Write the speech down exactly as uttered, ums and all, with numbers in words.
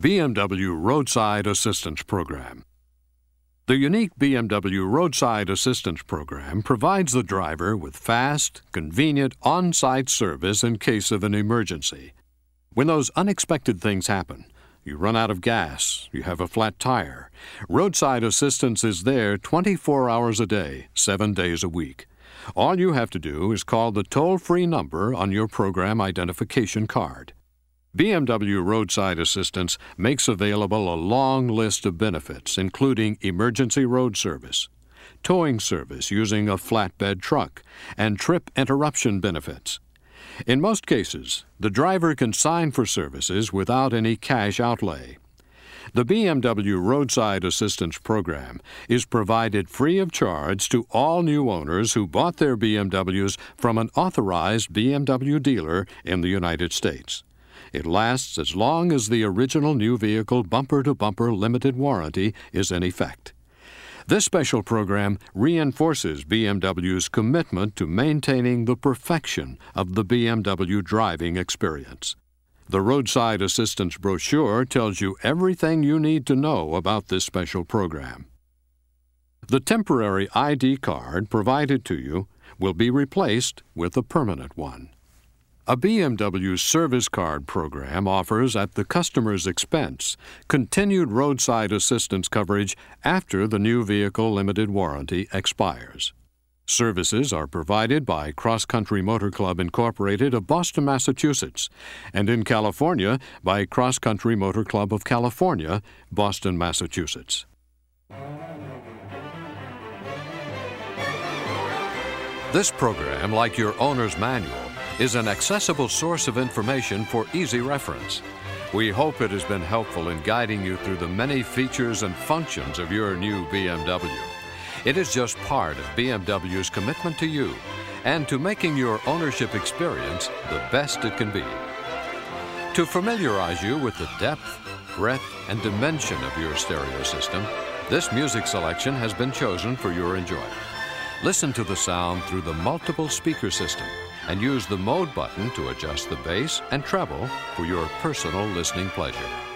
B M W Roadside Assistance Program. The unique B M W Roadside Assistance Program provides the driver with fast, convenient, on-site service in case of an emergency. When those unexpected things happen, you run out of gas, you have a flat tire, roadside assistance is there twenty-four hours a day, seven days a week. All you have to do is call the toll-free number on your program identification card. B M W Roadside Assistance makes available a long list of benefits, including emergency road service, towing service using a flatbed truck, and trip interruption benefits. In most cases, the driver can sign for services without any cash outlay. The B M W Roadside Assistance Program is provided free of charge to all new owners who bought their B M Ws from an authorized B M W dealer in the United States. It lasts as long as the original new vehicle bumper-to-bumper limited warranty is in effect. This special program reinforces B M W's commitment to maintaining the perfection of the B M W driving experience. The Roadside Assistance brochure tells you everything you need to know about this special program. The temporary I D card provided to you will be replaced with a permanent one. A B M W service card program offers, at the customer's expense, continued roadside assistance coverage after the new vehicle limited warranty expires. Services are provided by Cross Country Motor Club Incorporated of Boston, Massachusetts, and in California by Cross Country Motor Club of California, Boston, Massachusetts. This program, like your owner's manual, is an accessible source of information for easy reference. We hope it has been helpful in guiding you through the many features and functions of your new B M W. It is just part of B M W's commitment to you and to making your ownership experience the best it can be. To familiarize you with the depth, breadth, and dimension of your stereo system, this music selection has been chosen for your enjoyment. Listen to the sound through the multiple speaker system and use the mode button to adjust the bass and treble for your personal listening pleasure.